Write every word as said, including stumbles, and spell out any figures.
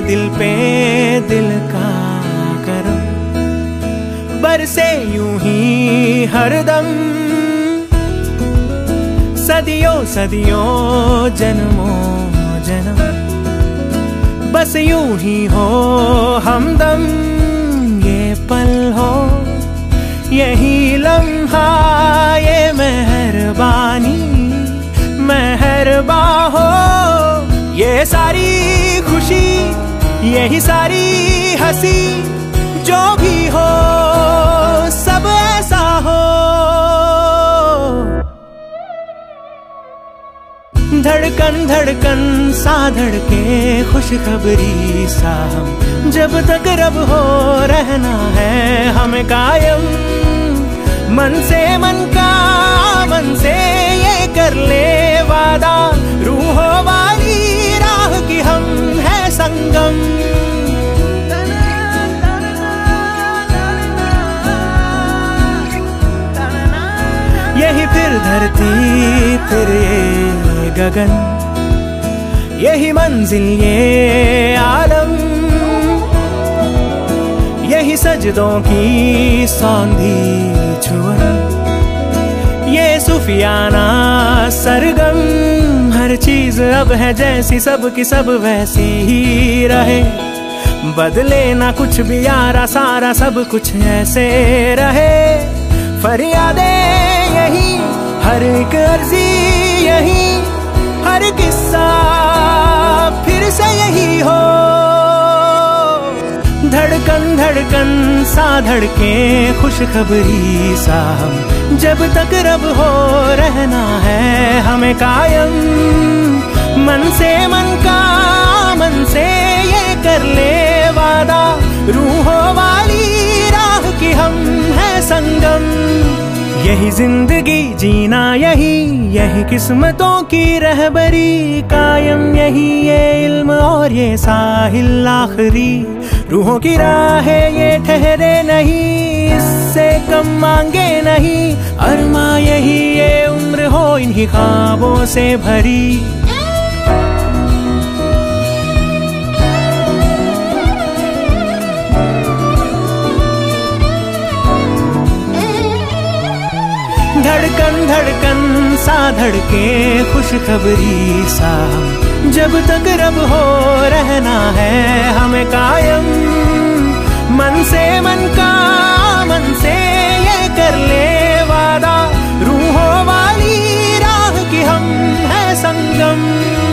दिल पे दिल का करम, बरसे यूं ही हरदम, सदियों सदियों जन्मों जन्म, बस यूं ही हो हमदम। ये पल हो यही लम्हा, ये मेहरबानी मेहरबा हो, ये सारी खुशी यही सारी हंसी, जो भी हो सब ऐसा हो। धड़कन धड़कन सा धड़के खुशखबरी सा हम, जब तक रब हो रहना है हमें कायम। मन से मन का मन से ये कर ले वादा, रूहों वाली राह की हम है संगम। यही फिर धरती फिर ये गगन, यही मंजिल ये आलम, यही सजदों की सौंधी छुअन, ये सुफियाना सरगम। हर चीज अब है जैसी सब की सब वैसी ही रहे, बदले ना कुछ भी यारा सारा सब कुछ ऐसे रहे। फरियादें यही हर एक अर्जी यही, हर किस्सा फिर से यही हो। धड़कन धड़कन सा धड़के खुशखबरी सा हम, जब तक रब हो रहना है हमें कायम। मन से मन का मन से ये कर ले वादा, रूहों वाली राह की हम है संगम। यही जिंदगी जीना यही यही किस्मतों की रहबरी, कायम यही ये इल्म और ये साहिल आखिरी। रूहों की राहें ये ठहरे नहीं, इससे कम मांगे नहीं, अरमा यही ये उम्र हो इन्हीं ख्वाबों से भरी। धड़कन धड़कन सा धड़के खुशखबरी सा, जब तक रब हो रहना है हमें कायम। मन से मन का मन से ये कर ले वादा, रूहों वाली राह की हम है संगम।